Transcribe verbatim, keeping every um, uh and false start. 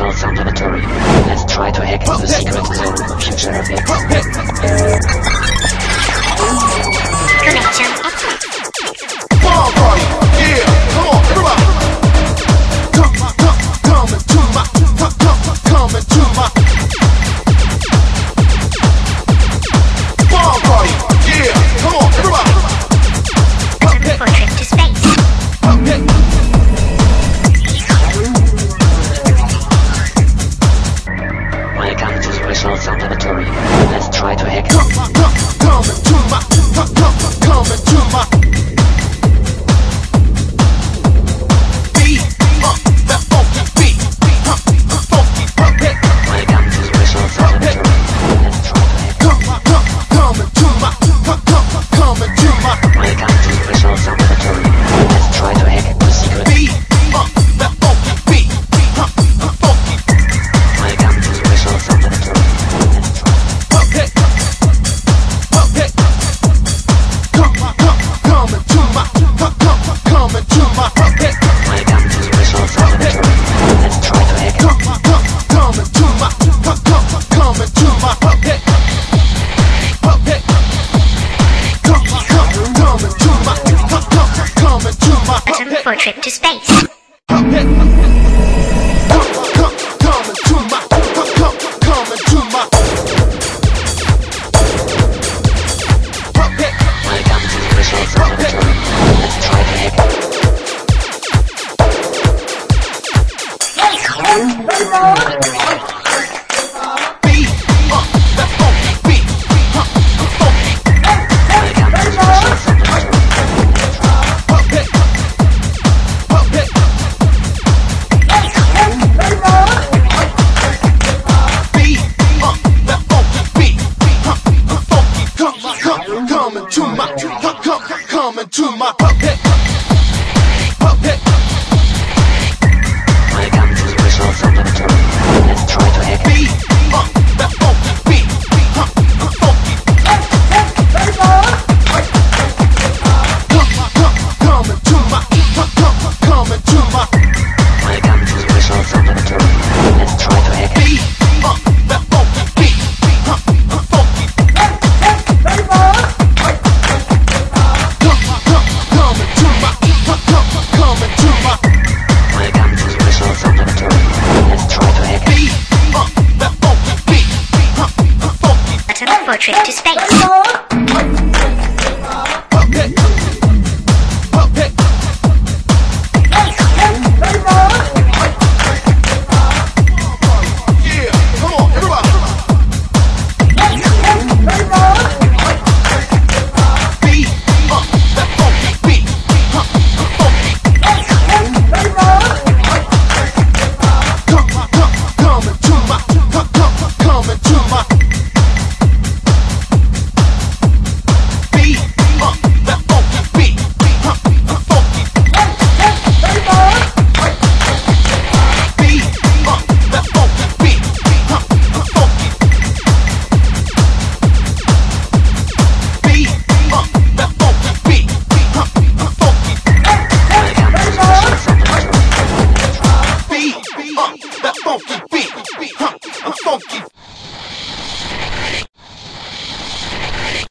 results on laboratory. Let's try to hack the secret zone of future effects. Connection. Bomb party, yeah, come on, everybody. Come, come, come into my, come, come, come into my. Bomb party, yeah, come on, everybody. Time for a trip to space. Okay. Welcome to the results on laboratory. Let's try to hack. Come, come, come into my, come, come, come into my. Beat, uh, that funky beat, uh, funky, okay. Welcome to the results on laboratory. Let's try to hack. Come, come, come into my, come, come, come into my. Welcome to the results on laboratory. Let's try to hack the secret. Beat, uh, that funky beat, uh, funky. Welcome to the results on laboratory. Let's try. Okay, okay. Come, come, come into my, come, come, come into my. Okay, Welcome to the results on laboratory. Let's try to hack. come, come, come into my, come, come, come into my. Okay, okay. Come, come, come into my, come, come, come into my. Time Okay, for a trip to space. okay. Come, come, come into my, come, come, come into my. Okay. Welcome to the results on laboratory. Let's try to hack. Beat, uh, that funky beat, uh, funky. Welcome to the results on laboratory. Okay, okay. Beat, uh, that funky beat, uh, funky. Come, come, come into my, come, come, come into my. Okay, okay. Welcome to the results on laboratory. Let's try to hack. Beat, uh, that funky beat, uh, funky. Come, come, come into my, come, come, come into my. Welcome to the results on laboratory. Let's try to hack. Beat, uh, that funky beat, uh, funky. Come, come, come into my, come, come, come into my. Welcome to the results on laboratory. Let's try to hack. Beat, uh, that funky beat, uh, funky. Time for a trip to space.